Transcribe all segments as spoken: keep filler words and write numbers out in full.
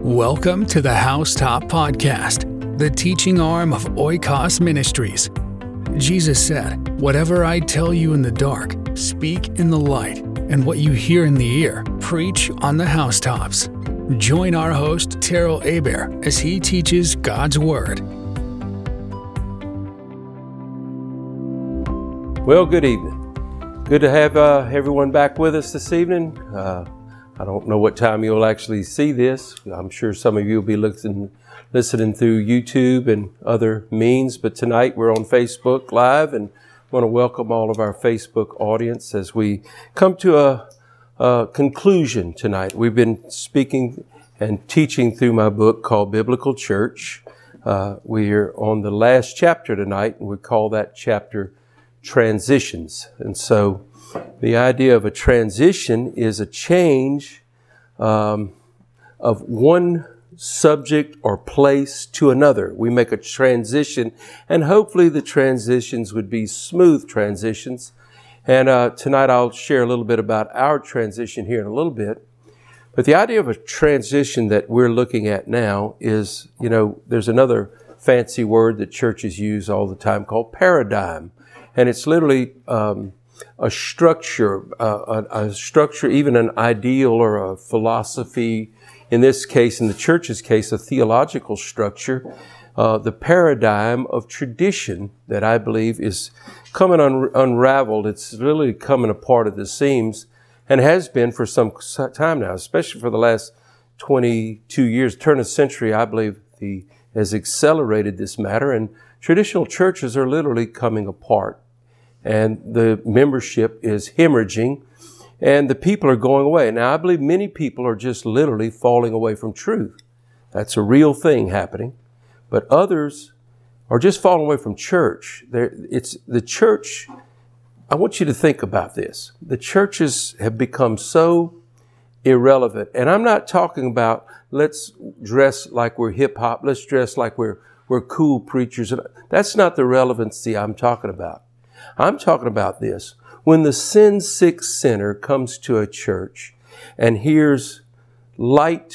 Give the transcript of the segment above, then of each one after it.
Welcome to the Housetop Podcast, the teaching arm of Oikos Ministries. Jesus said, "Whatever I tell you in the dark, speak in the light, and what you hear in the ear, preach on the housetops." Join our host, Terrell Aber, as he teaches God's Word. Well, good evening. Good to have uh, everyone back with us this evening. Uh, I don't know what time you'll actually see this. I'm sure some of you will be listening, listening through YouTube and other means, but tonight we're on Facebook Live, and I want to welcome all of our Facebook audience as we come to a, a conclusion tonight. We've been speaking and teaching through my book called Biblical Church. Uh, we're on the last chapter tonight, and we call that chapter Transitions. And so the idea of a transition is a change um, of one subject or place to another. We make a transition, and hopefully the transitions would be smooth transitions. And uh, tonight I'll share a little bit about our transition here in a little bit. But the idea of a transition that we're looking at now is, you know, there's another fancy word that churches use all the time called paradigm. And it's literally um, a structure, uh, a, a structure, even an ideal or a philosophy. In this case, in the church's case, a theological structure, uh, the paradigm of tradition that I believe is coming un- unraveled. It's really coming apart at the seams and has been for some time now, especially for the last twenty-two years. Turn of the century, I believe, the, has accelerated this matter, and traditional churches are literally coming apart. And the membership is hemorrhaging, and the people are going away. Now, I believe many people are just literally falling away from truth. That's a real thing happening. But others are just falling away from church. They're, it's the church. I want you to think about this. The churches have become so irrelevant. And I'm not talking about let's dress like we're hip hop. Let's dress like we're, we're cool preachers. That's not the relevancy I'm talking about. I'm talking about this. When the sin-sick sinner comes to a church and hears light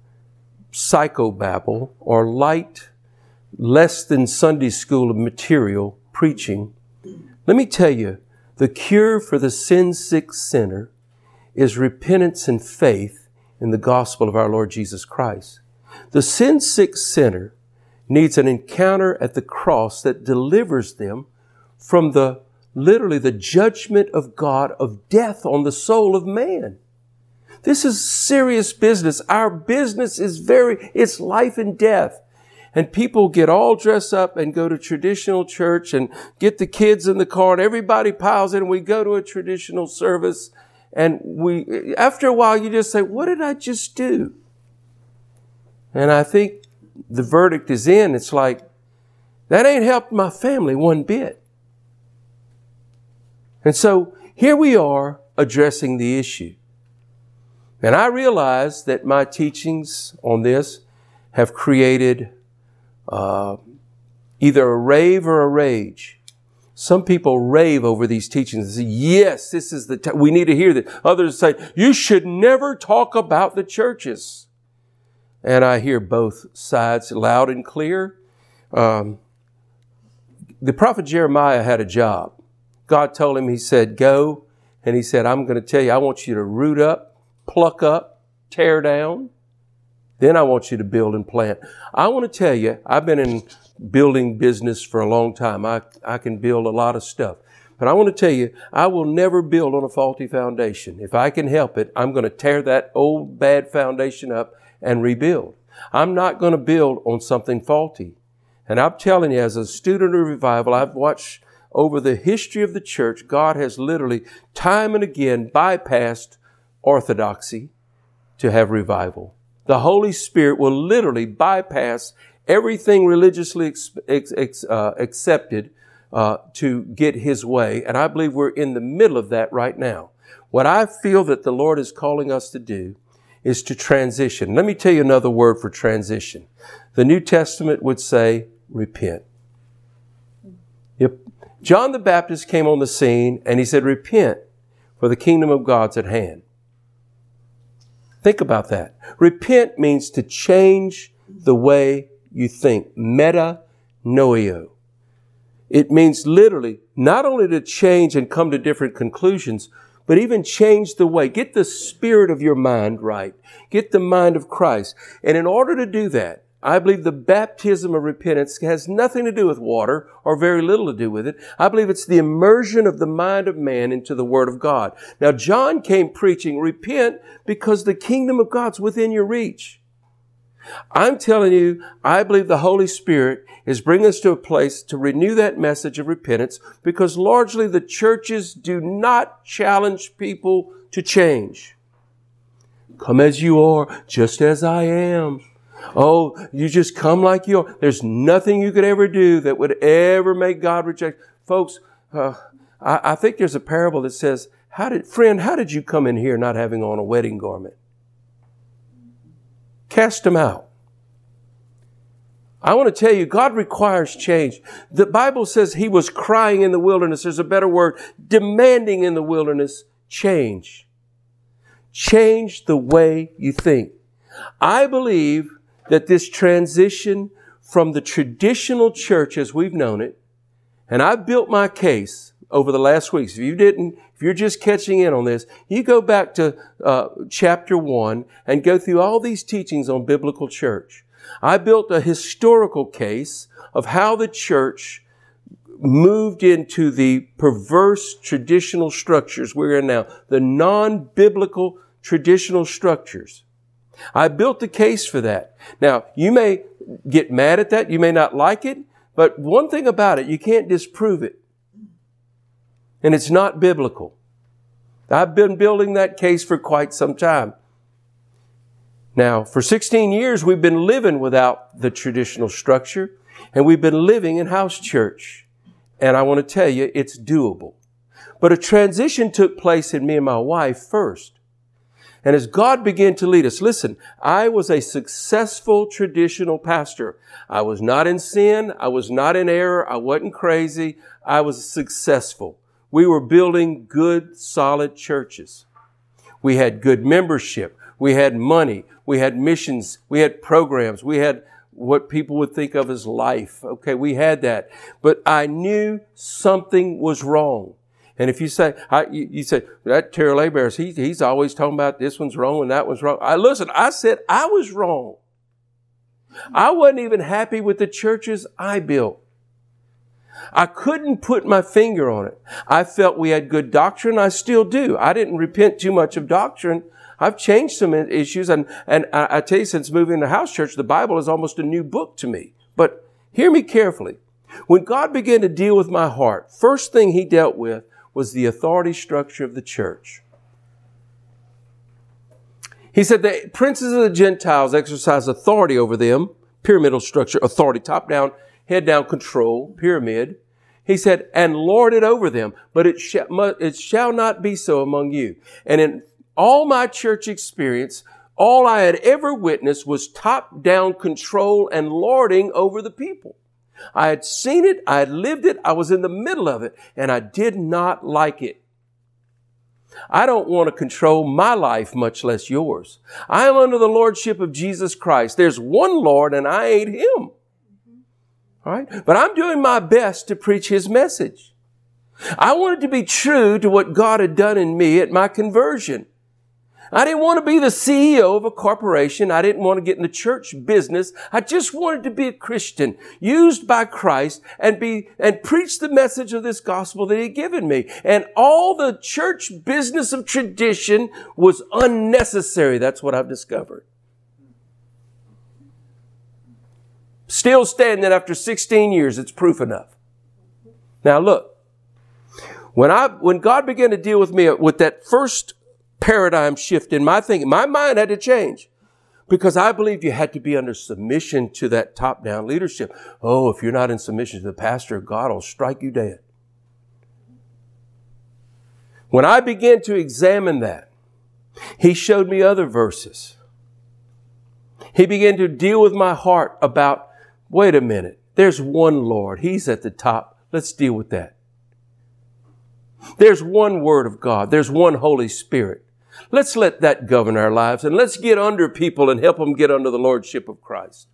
psychobabble or light, less than Sunday school material preaching, let me tell you, the cure for the sin-sick sinner is repentance and faith in the gospel of our Lord Jesus Christ. The sin-sick sinner needs an encounter at the cross that delivers them from the, literally the judgment of God of death on the soul of man. This is serious business. Our business is very, it's life and death. And people get all dressed up and go to traditional church and get the kids in the car, and everybody piles in, and we go to a traditional service. And we, after a while, you just say, what did I just do? And I think the verdict is in. It's like, that ain't helped my family one bit. And so here we are addressing the issue. And I realize that my teachings on this have created uh, either a rave or a rage. Some people rave over these teachings and say, yes, this is the time. We need to hear this. Others say, you should never talk about the churches. And I hear both sides loud and clear. Um, the prophet Jeremiah had a job. God told him, he said, go. And he said, I'm going to tell you, I want you to root up, pluck up, tear down. Then I want you to build and plant. I want to tell you, I've been in building business for a long time. I, I can build a lot of stuff. But I want to tell you, I will never build on a faulty foundation. If I can help it, I'm going to tear that old bad foundation up and rebuild. I'm not going to build on something faulty. And I'm telling you, as a student of revival, I've watched over the history of the church, God has literally time and again bypassed orthodoxy to have revival. The Holy Spirit will literally bypass everything religiously ex- ex- ex- uh, accepted uh, to get His way. And I believe we're in the middle of that right now. What I feel that the Lord is calling us to do is to transition. Let me tell you another word for transition. The New Testament would say repent. Yep. John the Baptist came on the scene and he said, repent, for the kingdom of God's at hand. Think about that. Repent means to change the way you think. Metanoia. It means literally not only to change and come to different conclusions, but even change the way. Get the spirit of your mind right. Get the mind of Christ. And in order to do that, I believe the baptism of repentance has nothing to do with water or very little to do with it. I believe it's the immersion of the mind of man into the Word of God. Now, John came preaching, repent because the kingdom of God's within your reach. I'm telling you, I believe the Holy Spirit is bringing us to a place to renew that message of repentance because largely the churches do not challenge people to change. Come as you are, just as I am. Oh, you just come like you are. There's nothing you could ever do that would ever make God reject. Folks, uh, I, I think there's a parable that says, "How did, friend, how did you come in here not having on a wedding garment?" Cast them out. I want to tell you, God requires change. The Bible says He was crying in the wilderness. There's a better word, demanding in the wilderness, change. Change the way you think. I believe that this transition from the traditional church as we've known it, and I've built my case over the last weeks. If you didn't, if you're just catching in on this, you go back to uh, chapter one and go through all these teachings on biblical church. I built a historical case of how the church moved into the perverse traditional structures we're in now, the non-biblical traditional structures. I built the case for that. Now, you may get mad at that. You may not like it. But one thing about it, you can't disprove it. And it's not biblical. I've been building that case for quite some time. Now, for sixteen years, we've been living without the traditional structure. And we've been living in house church. And I want to tell you, it's doable. But a transition took place in me and my wife first. And as God began to lead us, listen, I was a successful traditional pastor. I was not in sin. I was not in error. I wasn't crazy. I was successful. We were building good, solid churches. We had good membership. We had money. We had missions. We had programs. We had what people would think of as life. Okay, we had that. But I knew something was wrong. And if you say, I, you, you say, that Terrell Abears, he, he's always talking about this one's wrong and that one's wrong. I listen, I said I was wrong. I wasn't even happy with the churches I built. I couldn't put my finger on it. I felt we had good doctrine. I still do. I didn't repent too much of doctrine. I've changed some issues. And, and I, I tell you, since moving to house church, the Bible is almost a new book to me. But hear me carefully. When God began to deal with my heart, first thing He dealt with was the authority structure of the church. He said the princes of the Gentiles exercise authority over them, pyramidal structure, authority, top down, head down control, pyramid. He said, and lord it over them, but it, sh- it shall not be so among you. And in all my church experience, all I had ever witnessed was top down control and lording over the people. I had seen it, I had lived it, I was in the middle of it, and I did not like it. I don't want to control my life, much less yours. I am under the lordship of Jesus Christ. There's one Lord, and I ain't Him. All right? But I'm doing my best to preach His message. I wanted to be true to what God had done in me at my conversion. I didn't want to be the C E O of a corporation. I didn't want to get in the church business. I just wanted to be a Christian, used by Christ, and be and preach the message of this gospel that He had given me. And all the church business of tradition was unnecessary. That's what I've discovered. Still standing after sixteen years, it's proof enough. Now look, when I when God began to deal with me with that first paradigm shift in my thinking, my mind had to change because I believed you had to be under submission to that top-down leadership. Oh, if you're not in submission to the pastor, God will strike you dead. When I began to examine that, He showed me other verses. He began to deal with my heart about, wait a minute, there's one Lord. He's at the top. Let's deal with that. There's one Word of God. There's one Holy Spirit. Let's let that govern our lives, and let's get under people and help them get under the lordship of Christ.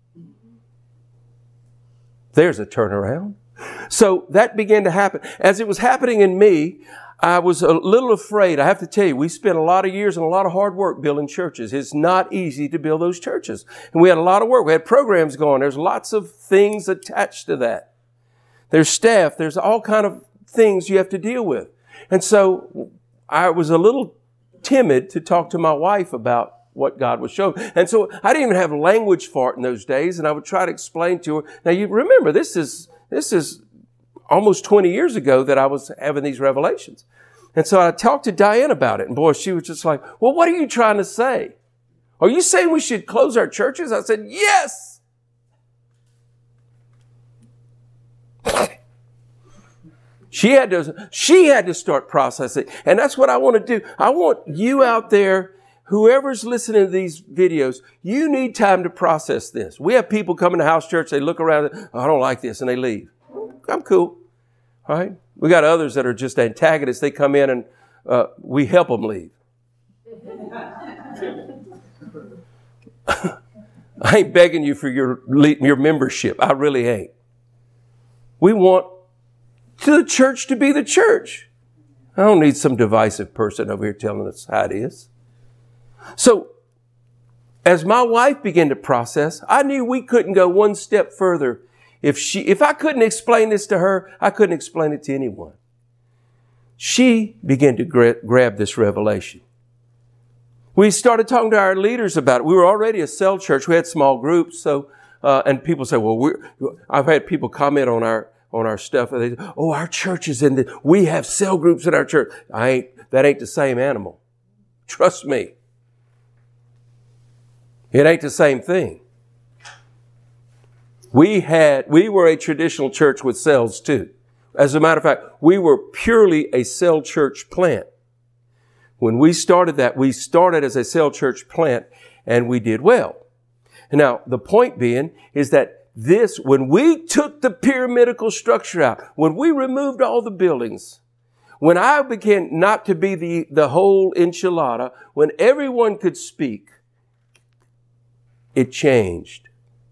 There's a turnaround. So that began to happen. As it was happening in me, I was a little afraid. I have to tell you, we spent a lot of years and a lot of hard work building churches. It's not easy to build those churches. And we had a lot of work. We had programs going. There's lots of things attached to that. There's staff. There's all kind of things you have to deal with. And so I was a little timid to talk to my wife about what God was showing. And so I didn't even have language for it in those days. And I would try to explain to her. Now you remember, this is, this is almost twenty years ago that I was having these revelations. And so I talked to Diane about it. And boy, she was just like, well, what are you trying to say? Are you saying we should close our churches? I said, yes. She had to, she had to start processing. And that's what I want to do. I want you out there, whoever's listening to these videos, you need time to process this. We have people coming to house church. They look around, oh, I don't like this, and they leave. I'm cool. All right. We got others that are just antagonists. They come in and uh, we help them leave. I ain't begging you for your your membership. I really ain't. We want the church to be the church. I don't need some divisive person over here telling us how it is. So, as my wife began to process, I knew we couldn't go one step further. If she, if I couldn't explain this to her, I couldn't explain it to anyone. She began to gra- grab this revelation. We started talking to our leaders about it. We were already a cell church. We had small groups. So, uh, and people say, well, we're, I've had people comment on our, on our stuff. And they say, oh, our church is in the, we have cell groups in our church. I ain't, that ain't the same animal. Trust me. It ain't the same thing. We had, we were a traditional church with cells too. As a matter of fact, we were purely a cell church plant. When we started that, we started as a cell church plant and we did well. Now, the point being is that this, when we took the pyramidical structure out, when we removed all the buildings, when I began not to be the, the whole enchilada, when everyone could speak, it changed.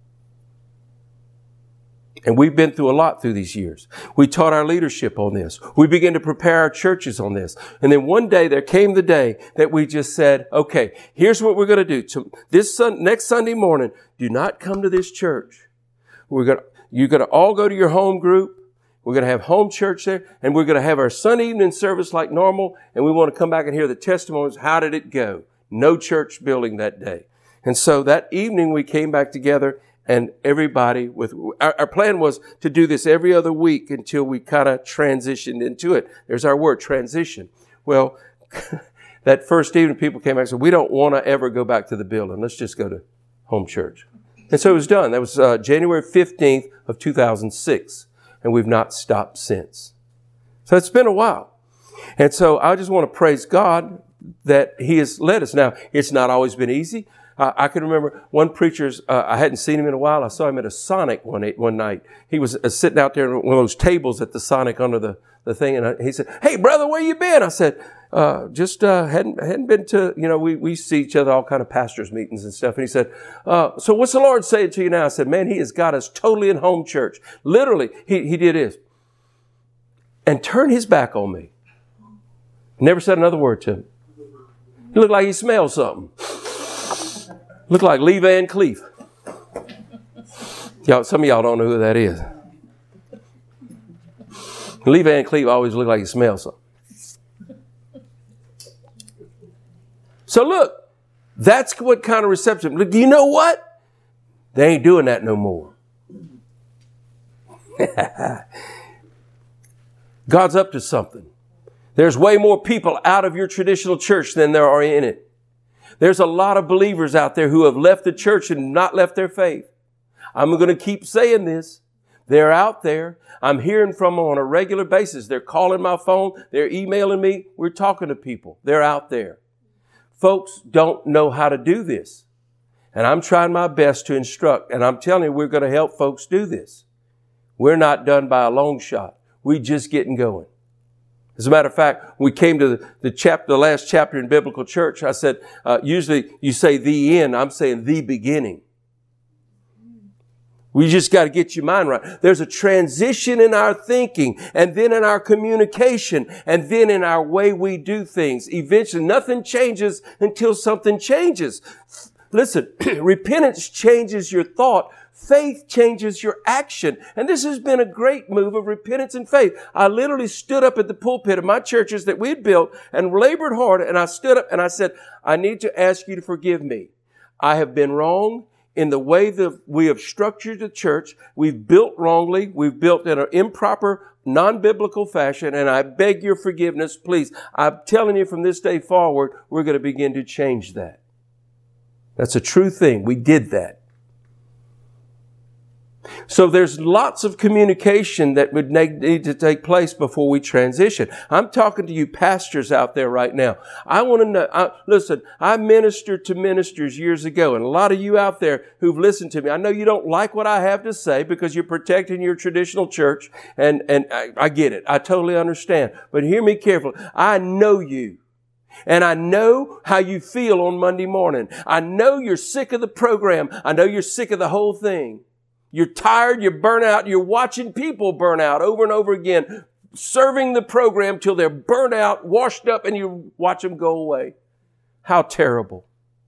And we've been through a lot through these years. We taught our leadership on this. We began to prepare our churches on this. And then one day there came the day that we just said, okay, here's what we're going to do. To this sun, next Sunday morning, do not come to this church. We're going to, you're going to all go to your home group. We're going to have home church there. And we're going to have our Sunday evening service like normal. And we want to come back and hear the testimonies. How did it go? No church building that day. And so that evening we came back together. And everybody with, our, our plan was to do this every other week until we kind of transitioned into it. There's our word, transition. Well, that first evening people came back and said, we don't want to ever go back to the building. Let's just go to home church. And so it was done. That was uh, January fifteenth of two thousand six. And we've not stopped since. So it's been a while. And so I just want to praise God that He has led us. Now, it's not always been easy. I can remember one preacher's, uh, I hadn't seen him in a while. I saw him at a Sonic one one night. He was uh, sitting out there on one of those tables at the Sonic under the, the thing. And I, he said, hey, brother, where you been? I said, uh, just, uh, hadn't, hadn't been to, you know, we, we see each other, all kind of pastors meetings and stuff. And he said, uh, so what's the Lord saying to you now? I said, man, He has got us totally in home church. Literally, he, he did this. And turned his back on me. Never said another word to him. He looked like he smelled something. Look like Lee Van Cleef. Y'all, some of y'all don't know who that is. Lee Van Cleef always looked like he smelled something. So look, that's what kind of reception. Look, do you know what? They ain't doing that no more. God's up to something. There's way more people out of your traditional church than there are in it. There's a lot of believers out there who have left the church and not left their faith. I'm going to keep saying this. They're out there. I'm hearing from them on a regular basis. They're calling my phone. They're emailing me. We're talking to people. They're out there. Folks don't know how to do this. And I'm trying my best to instruct. And I'm telling you, we're going to help folks do this. We're not done by a long shot. We're just getting going. As a matter of fact, we came to the, the chapter, the last chapter in Biblical Church. I said, uh, usually you say the end. I'm saying the beginning. We just got to get your mind right. There's a transition in our thinking, and then in our communication, and then in our way we do things. Eventually, nothing changes until something changes. Listen, repentance changes your thought. Faith changes your action. And this has been a great move of repentance and faith. I literally stood up at the pulpit of my churches that we had built and labored hard, and I stood up and I said, I need to ask you to forgive me. I have been wrong in the way that we have structured the church. We've built wrongly. We've built in an improper, non-biblical fashion, and I beg your forgiveness, please. I'm telling you from this day forward, we're going to begin to change that. That's a true thing. We did that. So there's lots of communication that would need to take place before we transition. I'm talking to you pastors out there right now. I want to know, I, listen, I ministered to ministers years ago, and a lot of you out there who've listened to me, I know you don't like what I have to say because you're protecting your traditional church, and, and I, I get it. I totally understand. But hear me carefully. I know you. And I know how you feel on Monday morning. I know you're sick of the program. I know you're sick of the whole thing. You're tired, you're burnt out, you're watching people burn out over and over again, serving the program till they're burnt out, washed up, and you watch them go away. How terrible.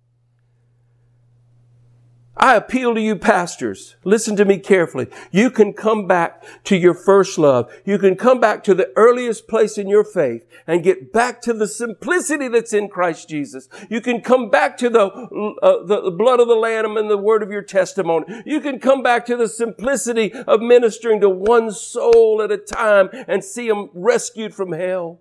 I appeal to you pastors. Listen to me carefully. You can come back to your first love. You can come back to the earliest place in your faith and get back to the simplicity that's in Christ Jesus. You can come back to the, uh, the blood of the Lamb and the word of your testimony. You can come back to the simplicity of ministering to one soul at a time and see them rescued from hell.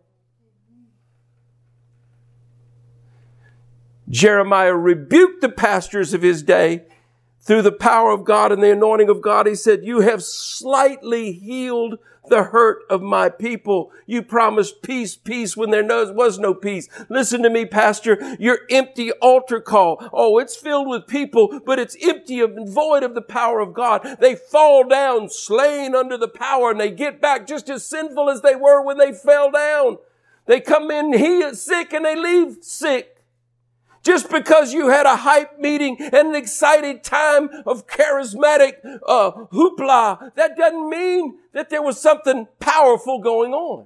Jeremiah rebuked the pastors of his day. Through the power of God and the anointing of God, he said, you have slightly healed the hurt of my people. You promised peace, peace when there was no peace. Listen to me, pastor. Your empty altar call. Oh, it's filled with people, but it's empty and void of the power of God. They fall down, slain under the power, and they get back just as sinful as they were when they fell down. They come in he sick and they leave sick. Just because you had a hype meeting and an excited time of charismatic uh, hoopla, that doesn't mean that there was something powerful going on.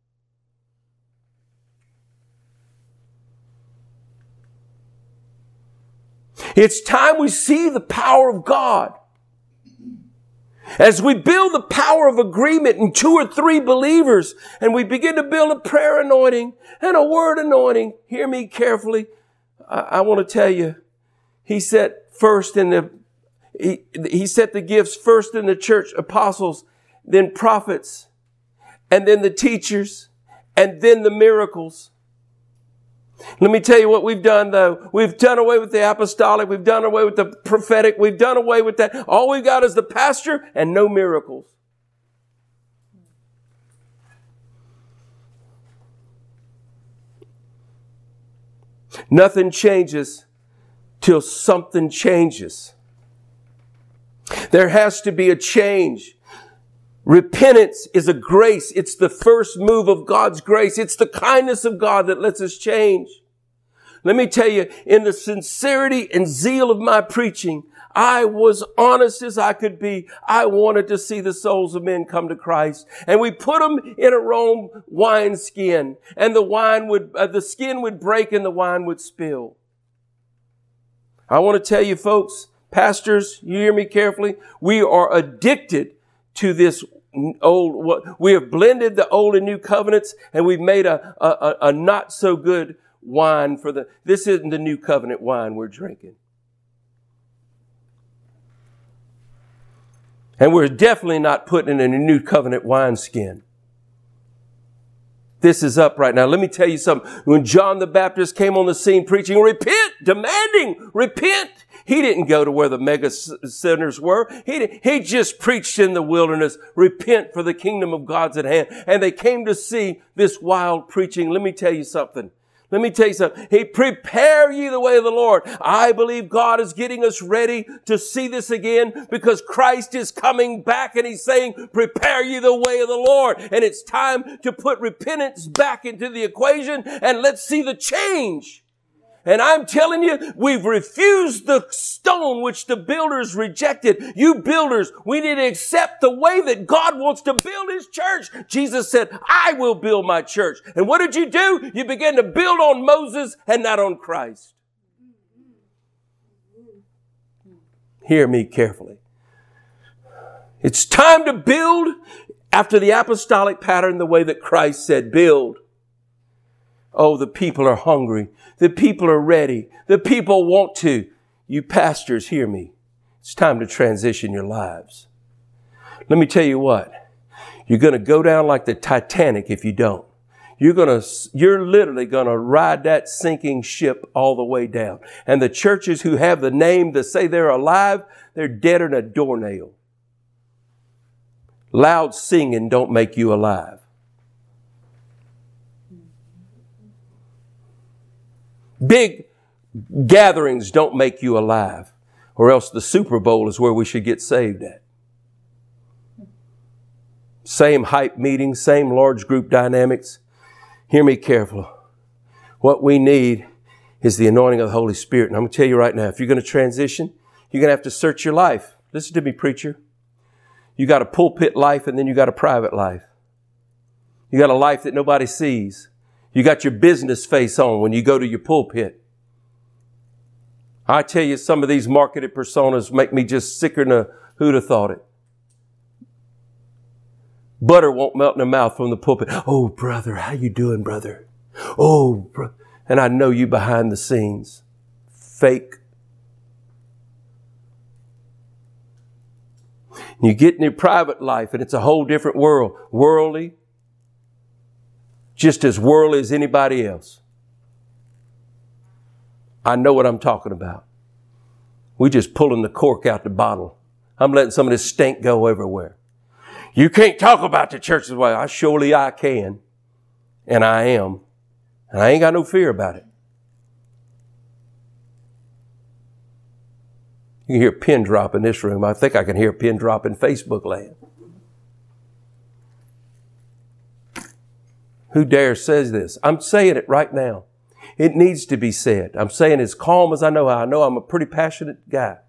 It's time we see the power of God. As we build the power of agreement in two or three believers, and we begin to build a prayer anointing and a word anointing, hear me carefully. I want to tell you, he set first in the, he, he set the gifts first in the church, apostles, then prophets, and then the teachers, and then the miracles. Let me tell you what we've done though. We've done away with the apostolic. We've done away with the prophetic. We've done away with that. All we've got is the pastor and no miracles. Nothing changes till something changes. There has to be a change. Repentance is a grace. It's the first move of God's grace. It's the kindness of God that lets us change. Let me tell you, in the sincerity and zeal of my preaching, I was honest as I could be. I wanted to see the souls of men come to Christ. And we put them in a Rome wine skin, and the wine would, uh, the skin would break and the wine would spill. I want to tell you folks, pastors, you hear me carefully. We are addicted to this old, what we have blended the old and new covenants, and we've made a, a, a not so good wine for the, this isn't the new covenant wine we're drinking. And we're definitely not putting it in a new covenant wineskin. This is up right now. Let me tell you something. When John the Baptist came on the scene preaching, repent, demanding, repent. He didn't go to where the mega sinners were. He, didn't, he just preached in the wilderness, repent for the kingdom of God's at hand. And they came to see this wild preaching. Let me tell you something. Let me tell you something. He prepare ye the way of the Lord. I believe God is getting us ready to see this again because Christ is coming back and He's saying, prepare ye the way of the Lord. And it's time to put repentance back into the equation and let's see the change. And I'm telling you, we've refused the stone which the builders rejected. You builders, we need to accept the way that God wants to build His church. Jesus said, I will build my church. And what did you do? You began to build on Moses and not on Christ. Hear me carefully. It's time to build after the apostolic pattern, the way that Christ said, build. Oh, the people are hungry. The people are ready. The people want to. You pastors, hear me. It's time to transition your lives. Let me tell you what. You're going to go down like the Titanic if you don't. You're going to, you're literally going to ride that sinking ship all the way down. And the churches who have the name to say they're alive, they're deader than a doornail. Loud singing don't make you alive. Big gatherings don't make you alive, or else the Super Bowl is where we should get saved at. Same hype meetings, same large group dynamics. Hear me carefully. What we need is the anointing of the Holy Spirit. And I'm going to tell you right now, if you're going to transition, you're going to have to search your life. Listen to me, preacher. You got a pulpit life and then you got a private life. You got a life that nobody sees. You got your business face on when you go to your pulpit. I tell you, some of these marketed personas make me just sicker than a who'd have thought it. Butter won't melt in the mouth from the pulpit. Oh, brother, how you doing, brother? Oh, bro. And I know you behind the scenes. Fake. You get in your private life and it's a whole different world. Worldly. Just as worldly as anybody else. I know what I'm talking about. We're just pulling the cork out the bottle. I'm letting some of this stink go everywhere. You can't talk about the church this way. I surely I can. And I am. And I ain't got no fear about it. You can hear a pin drop in this room. I think I can hear a pin drop in Facebook land. Who dares says this? I'm saying it right now. It needs to be said. I'm saying as calm as I know how. I know I'm a pretty passionate guy.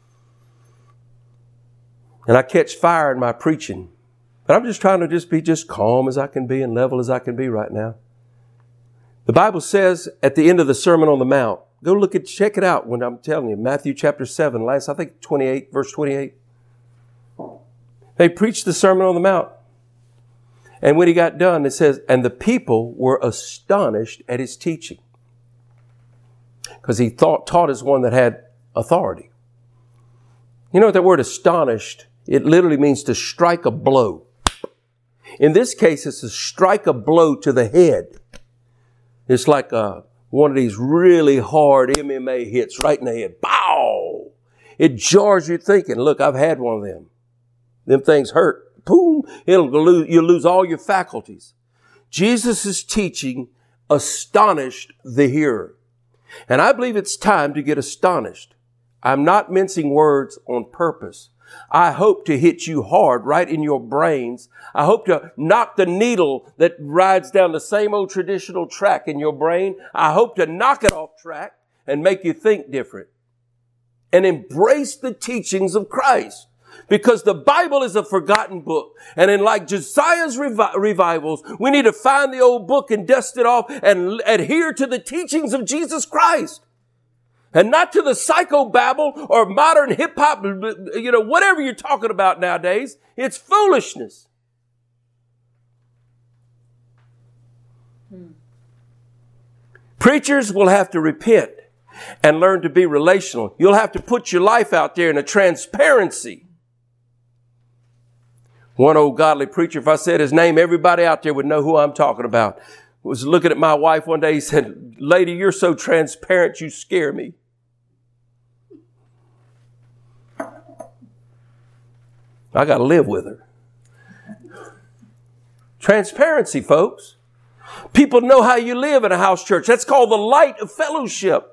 And I catch fire in my preaching. But I'm just trying to just be just calm as I can be and level as I can be right now. The Bible says at the end of the Sermon on the Mount, go look at, check it out when I'm telling you, Matthew chapter seven, last, I think twenty-eight, verse twenty-eight. They preached the Sermon on the Mount. And when he got done, it says, and the people were astonished at his teaching. Because he thought, taught as one that had authority. You know what that word astonished? It literally means to strike a blow. In this case, it's to strike a blow to the head. It's like a, one of these really hard M M A hits right in the head. Bow! It jars your thinking. Look, I've had one of them. Them things hurt. Boom! It'll lose, you'll lose all your faculties. Jesus' teaching astonished the hearer. And I believe it's time to get astonished. I'm not mincing words on purpose. I hope to hit you hard right in your brains. I hope to knock the needle that rides down the same old traditional track in your brain. I hope to knock it off track and make you think different. And embrace the teachings of Christ. Because the Bible is a forgotten book. And in like Josiah's revi- revivals, we need to find the old book and dust it off and adhere to the teachings of Jesus Christ. And not to the psychobabble or modern hip-hop, you know, whatever you're talking about nowadays. It's foolishness. Hmm. Preachers will have to repent and learn to be relational. You'll have to put your life out there in a transparency. One old godly preacher, if I said his name, everybody out there would know who I'm talking about. Was looking at my wife one day. He said, "Lady, you're so transparent, you scare me." I got to live with her. Transparency, folks. People know how you live in a house church. That's called the light of fellowship.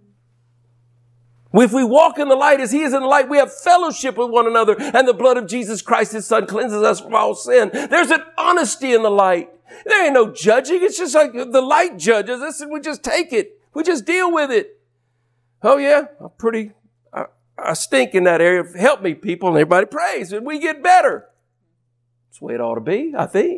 If we walk in the light as he is in the light, we have fellowship with one another, and the blood of Jesus Christ, his son, cleanses us from all sin. There's an honesty in the light. There ain't no judging. It's just like the light judges us, and we just take it. We just deal with it. Oh yeah, I'm pretty, I, I stink in that area. Help me, people, and everybody prays, and we get better. That's the way it ought to be, I think.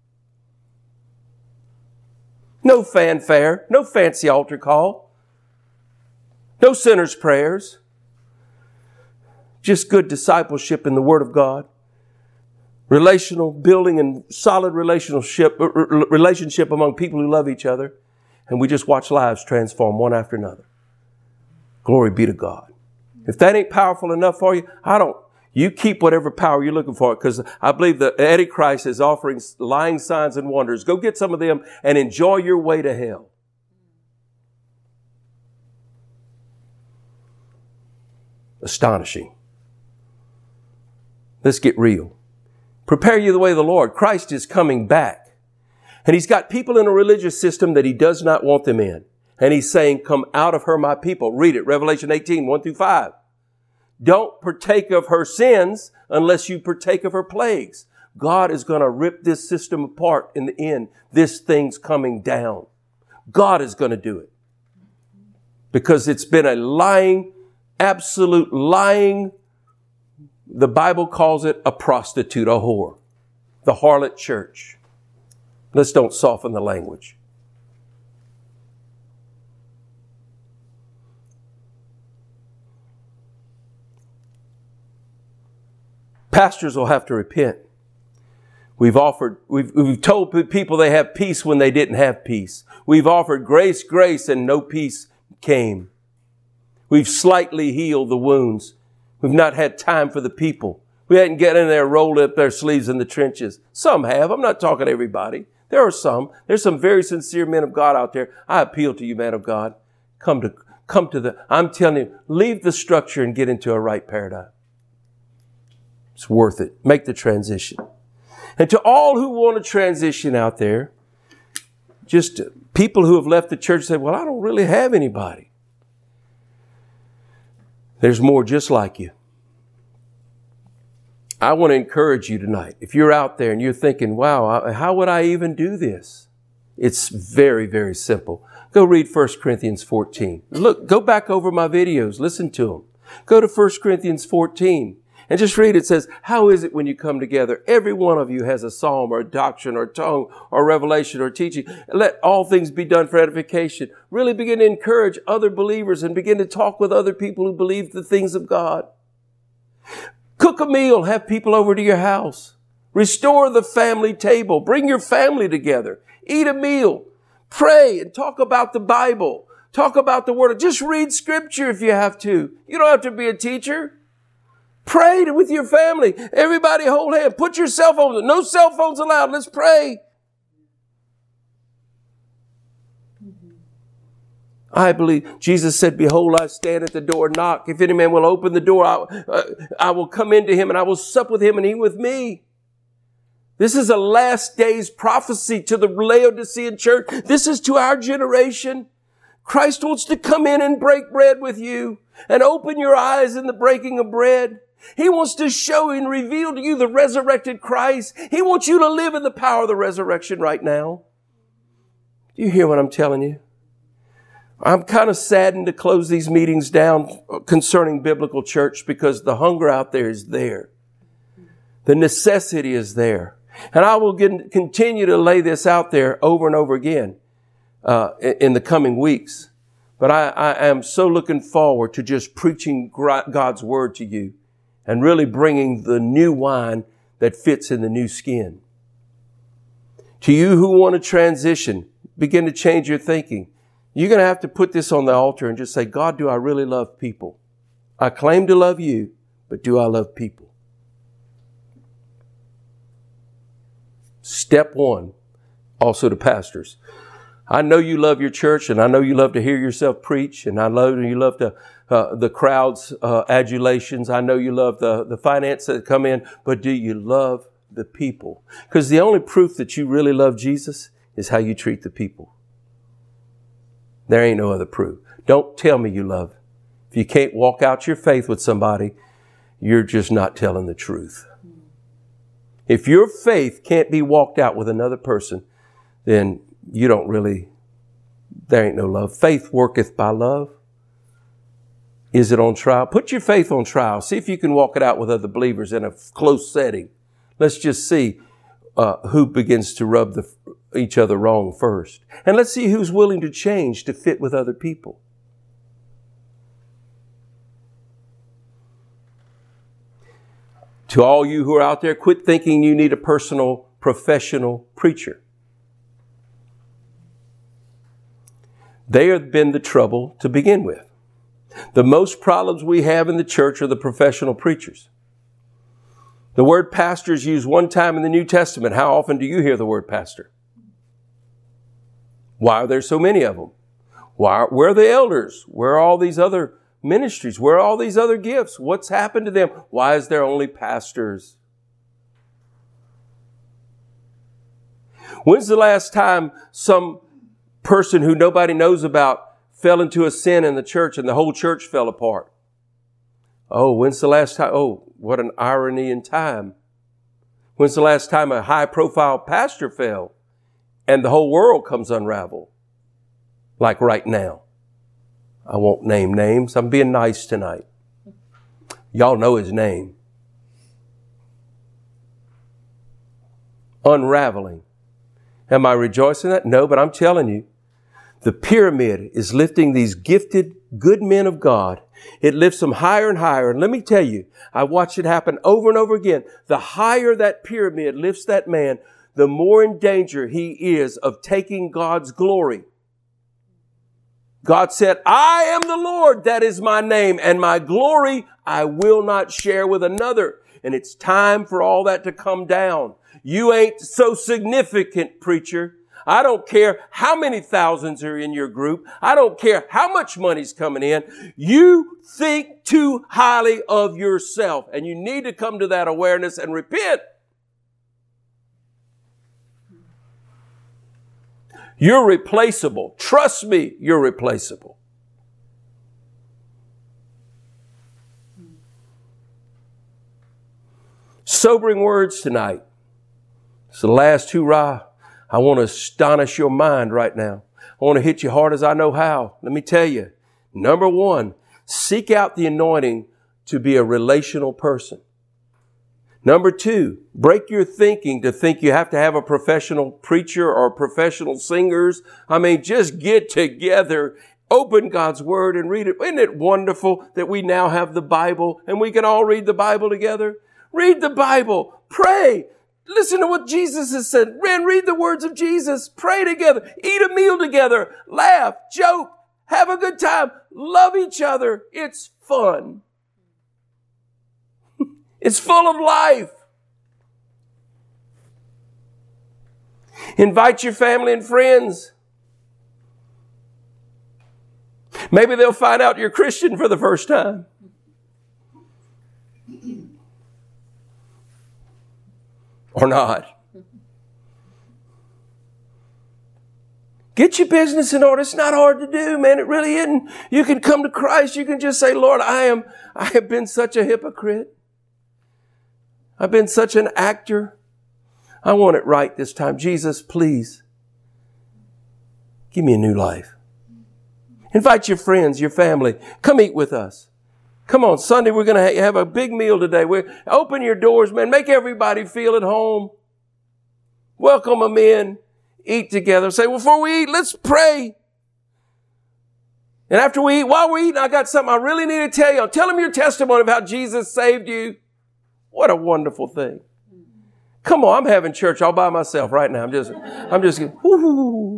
No fanfare, no fancy altar call. No sinner's prayers. Just good discipleship in the Word of God. Relational building and solid relationship, relationship among people who love each other. And we just watch lives transform one after another. Glory be to God. If that ain't powerful enough for you, I don't. You keep whatever power you're looking for, because I believe that Antichrist is offering lying signs and wonders. Go get some of them and enjoy your way to hell. Astonishing. Let's get real. Prepare you the way of the Lord. Christ is coming back. And he's got people in a religious system that he does not want them in. And he's saying, come out of her, my people. Read it. Revelation eighteen, one through five. Don't partake of her sins unless you partake of her plagues. God is going to rip this system apart in the end. This thing's coming down. God is going to do it. Because it's been a lying, absolute lying. The Bible calls it a prostitute, a whore. The harlot church. Let's don't soften the language. Pastors will have to repent. We've offered, we've, we've told people they have peace when they didn't have peace. We've offered grace, grace, and no peace came. We've slightly healed the wounds. We've not had time for the people. We hadn't get in there, rolled up their sleeves in the trenches. Some have. I'm not talking to everybody. There are some. There's some very sincere men of God out there. I appeal to you, man of God. Come to, come to the, I'm telling you, leave the structure and get into a right paradigm. It's worth it. Make the transition. And to all who want to transition out there, just people who have left the church say, well, I don't really have anybody. There's more just like you. I want to encourage you tonight. If you're out there and you're thinking, wow, how would I even do this? It's very, very simple. Go read First Corinthians fourteen. Look, go back over my videos. Listen to them. Go to First Corinthians fourteen and just read. It says, how is it when you come together? Every one of you has a psalm or a doctrine or tongue or revelation or teaching. Let all things be done for edification. Really begin to encourage other believers and begin to talk with other people who believe the things of God. Cook a meal. Have people over to your house. Restore the family table. Bring your family together. Eat a meal. Pray and talk about the Bible. Talk about the Word. Just read Scripture if you have to. You don't have to be a teacher. Pray with your family. Everybody hold hand. Put your cell phones. No cell phones allowed. Let's pray. I believe Jesus said, behold, I stand at the door and knock. If any man will open the door, I, uh, I will come into him and I will sup with him and he with me. This is a last days prophecy to the Laodicean church. This is to our generation. Christ wants to come in and break bread with you and open your eyes in the breaking of bread. He wants to show and reveal to you the resurrected Christ. He wants you to live in the power of the resurrection right now. Do you hear what I'm telling you? I'm kind of saddened to close these meetings down concerning biblical church because the hunger out there is there. The necessity is there. And I will get, continue to lay this out there over and over again uh, in the coming weeks. But I, I am so looking forward to just preaching God's word to you and really bringing the new wine that fits in the new skin. To you who want to transition, begin to change your thinking. You're going to have to put this on the altar and just say, God, do I really love people? I claim to love you, but do I love people? Step one, also to pastors. I know you love your church, and I know you love to hear yourself preach, and I know you love the uh, the crowd's uh, adulations. I know you love the, the finance that come in, but do you love the people? Because the only proof that you really love Jesus is how you treat the people. There ain't no other proof. Don't tell me you love. If you can't walk out your faith with somebody, you're just not telling the truth. If your faith can't be walked out with another person, then you don't really, there ain't no love. Faith worketh by love. Is it on trial? Put your faith on trial. See if you can walk it out with other believers in a close setting. Let's just see uh, who begins to rub the, each other wrong first. And let's see who's willing to change to fit with other people. To all you who are out there, quit thinking you need a personal, professional preacher. They have been the trouble to begin with. The most problems we have in the church are the professional preachers. The word pastor is used one time in the New Testament. How often do you hear the word pastor? Why are there so many of them? Why, where are the elders? Where are all these other ministries? Where are all these other gifts? What's happened to them? Why is there only pastors? When's the last time some person who nobody knows about fell into a sin in the church and the whole church fell apart? Oh, when's the last time? Oh, what an irony in time. When's the last time a high-profile pastor fell and the whole world comes unraveled? Like right now. I won't name names. I'm being nice tonight. Y'all know his name. Unraveling. Am I rejoicing in that? No, but I'm telling you, the pyramid is lifting these gifted, good men of God. It lifts them higher and higher. And let me tell you, I watched it happen over and over again. The higher that pyramid lifts that man, the more in danger he is of taking God's glory. God said, I am the Lord, that is my name, and my glory I will not share with another. And it's time for all that to come down. You ain't so significant, preacher. I don't care how many thousands are in your group. I don't care how much money's coming in. You think too highly of yourself, and you need to come to that awareness and repent. You're replaceable. Trust me, you're replaceable. Sobering words tonight. It's the last hurrah. I want to astonish your mind right now. I want to hit you hard as I know how. Let me tell you. Number one, seek out the anointing to be a relational person. Number two, break your thinking to think you have to have a professional preacher or professional singers. I mean, just get together, open God's Word and read it. Isn't it wonderful that we now have the Bible and we can all read the Bible together? Read the Bible. Pray. Listen to what Jesus has said. Man, read the words of Jesus. Pray together. Eat a meal together. Laugh. Joke. Have a good time. Love each other. It's fun. It's full of life. Invite your family and friends. Maybe they'll find out you're Christian for the first time. Or not. Get your business in order. It's not hard to do, man. It really isn't. You can come to Christ. You can just say, Lord, I am, I have been such a hypocrite. I've been such an actor. I want it right this time. Jesus, please give me a new life. Invite your friends, your family. Come eat with us. Come on, Sunday we're going to have a big meal today. We open your doors, man. Make everybody feel at home. Welcome them in. Eat together. Say, well, before we eat, let's pray. And after we eat, while we're eating, I got something I really need to tell you. Tell them your testimony of how Jesus saved you. What a wonderful thing. Come on, I'm having church all by myself right now. I'm just, I'm just, whoo.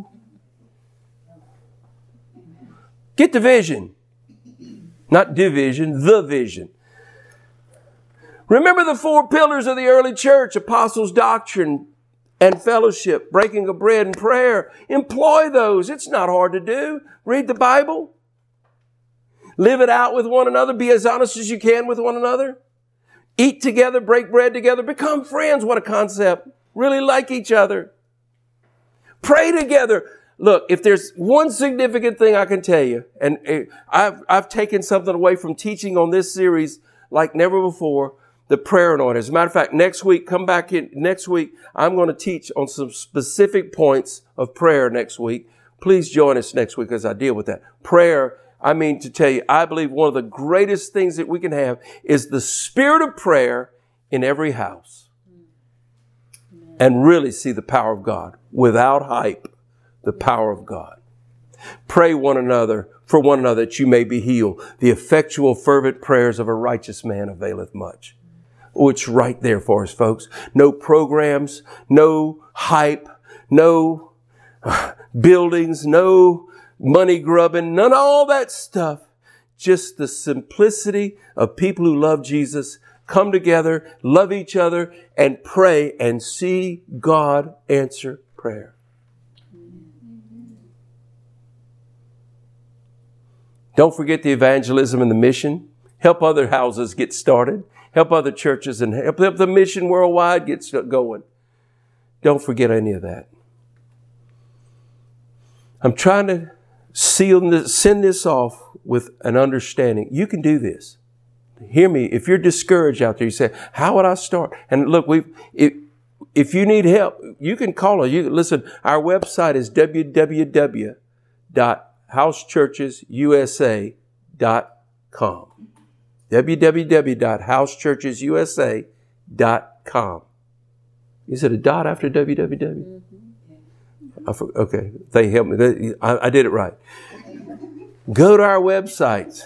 Get the vision. Not division, the vision. Remember the four pillars of the early church: apostles' doctrine and fellowship, breaking of bread and prayer. Employ those. It's not hard to do. Read the Bible. Live it out with one another. Be as honest as you can with one another. Eat together, break bread together, become friends. What a concept. Really like each other. Pray together. Look, if there's one significant thing I can tell you, and I've, I've taken something away from teaching on this series like never before, the prayer anointing. As a matter of fact, next week, come back in next week, I'm going to teach on some specific points of prayer next week. Please join us next week as I deal with that. Prayer, I mean to tell you, I believe one of the greatest things that we can have is the spirit of prayer in every house. And really see the power of God. Without hype, the power of God. Pray one another for one another that you may be healed. The effectual fervent prayers of a righteous man availeth much. Oh, it's right there for us, folks. No programs, no hype, no uh, buildings, no money grubbing, none of all that stuff. Just the simplicity of people who love Jesus, come together, love each other, and pray and see God answer prayer. Don't forget the evangelism and the mission. Help other houses get started. Help other churches and help, help the mission worldwide get going. Don't forget any of that. I'm trying to seal this, send this off with an understanding. You can do this. Hear me. If you're discouraged out there, you say, how would I start? And look, we if, if you need help, you can call us. You listen, our website is w w w dot house churches u s a dot com. w w w dot house churches u s a dot com. Is it a dot after w w w? Mm-hmm. I for, okay, they help me. They, I, I did it right. Go to our websites.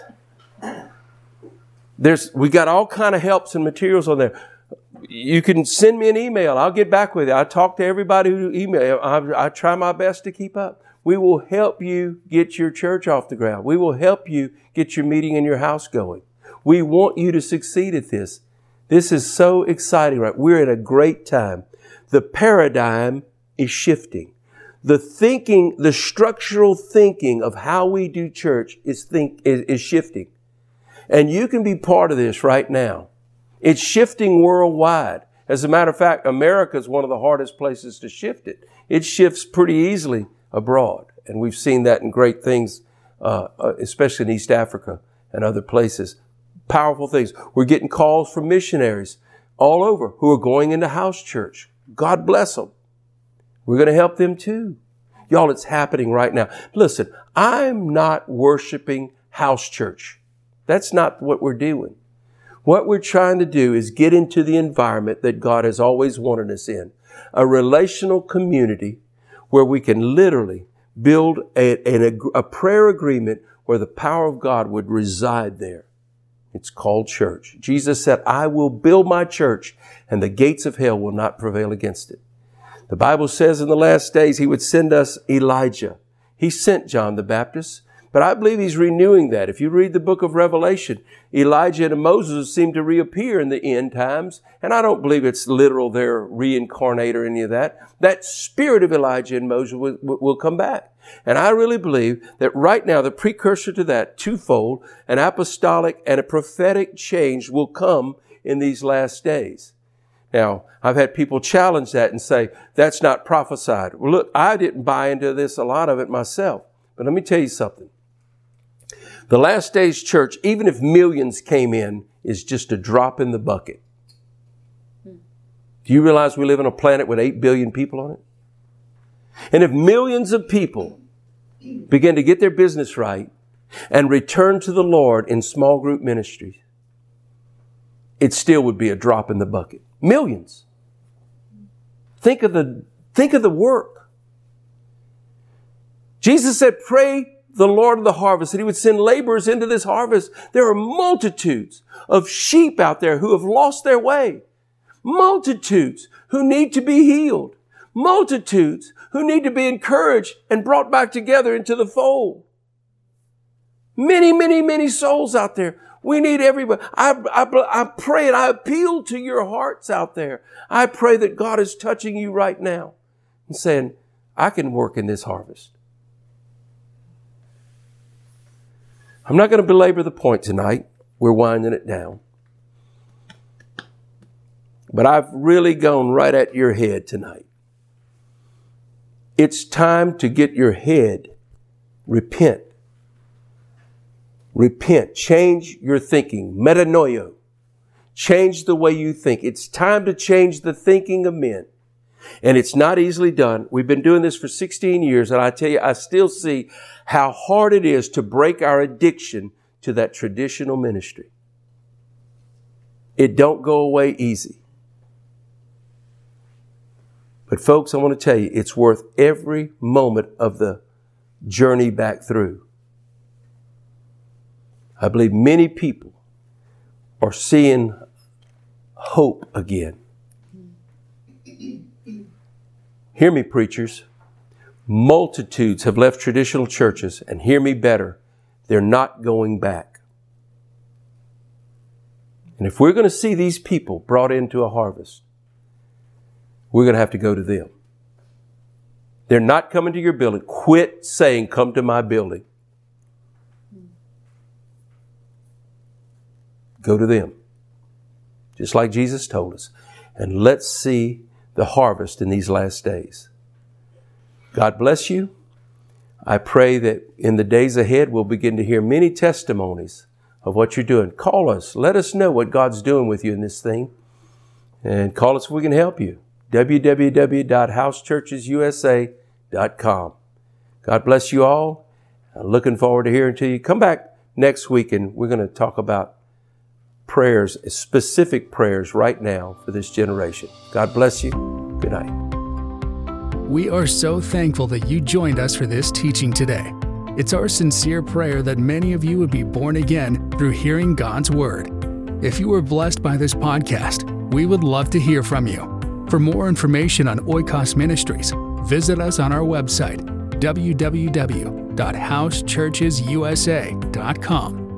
There's, we got all kind of helps and materials on there. You can send me an email. I'll get back with you. I talk to everybody who email. I, I try my best to keep up. We will help you get your church off the ground. We will help you get your meeting in your house going. We want you to succeed at this. This is so exciting, right? We're at a great time. The paradigm is shifting. The thinking, the structural thinking of how we do church is think is, is shifting. And you can be part of this right now. It's shifting worldwide. As a matter of fact, America is one of the hardest places to shift it. It shifts pretty easily abroad. And we've seen that in great things, uh, especially in East Africa and other places. Powerful things. We're getting calls from missionaries all over who are going into house church. God bless them. We're going to help them too. Y'all, it's happening right now. Listen, I'm not worshiping house church. That's not what we're doing. What we're trying to do is get into the environment that God has always wanted us in. A relational community where we can literally build a, a, a prayer agreement where the power of God would reside there. It's called church. Jesus said, I will build my church and the gates of hell will not prevail against it. The Bible says in the last days he would send us Elijah. He sent John the Baptist. But I believe he's renewing that. If you read the book of Revelation, Elijah and Moses seem to reappear in the end times. And I don't believe it's literal, they're reincarnate or any of that. That spirit of Elijah and Moses will, will come back. And I really believe that right now, the precursor to that, twofold, an apostolic and a prophetic change will come in these last days. Now, I've had people challenge that and say, that's not prophesied. Well, look, I didn't buy into this, a lot of it myself. But let me tell you something. The last days church, even if millions came in, is just a drop in the bucket. Do you realize we live on a planet with eight billion people on it? And if millions of people begin to get their business right and return to the Lord in small group ministries, it still would be a drop in the bucket. Millions. Think of the, think of the work. Jesus said, pray the Lord of the harvest, that he would send laborers into this harvest. There are multitudes of sheep out there who have lost their way. Multitudes who need to be healed. Multitudes who need to be encouraged and brought back together into the fold. Many, many, many souls out there. We need everybody. I, I, I pray and I appeal to your hearts out there. I pray that God is touching you right now and saying, I can work in this harvest. I'm not going to belabor the point tonight. We're winding it down. But I've really gone right at your head tonight. It's time to get your head. Repent. Repent. Change your thinking. Metanoia. Change the way you think. It's time to change the thinking of men. And it's not easily done. We've been doing this for sixteen years, and I tell you, I still see how hard it is to break our addiction to that traditional ministry. It don't go away easy. But folks, I want to tell you, it's worth every moment of the journey back through. I believe many people are seeing hope again. Hear me, preachers. Multitudes have left traditional churches, and hear me better, they're not going back. And if we're going to see these people brought into a harvest, we're going to have to go to them. They're not coming to your building. Quit saying, come to my building. Go to them. Just like Jesus told us. And let's see the harvest in these last days. God bless you. I pray that in the days ahead, we'll begin to hear many testimonies of what you're doing. Call us. Let us know what God's doing with you in this thing. And call us if we can help you. w w w dot house churches u s a dot com. God bless you all. I'm looking forward to hearing to you. Come back next week and we're going to talk about prayers, specific prayers right now for this generation. God bless you. Good night. We are so thankful that you joined us for this teaching today. It's our sincere prayer that many of you would be born again through hearing God's Word. If you were blessed by this podcast, we would love to hear from you. For more information on Oikos Ministries, visit us on our website, w w w dot house churches u s a dot com.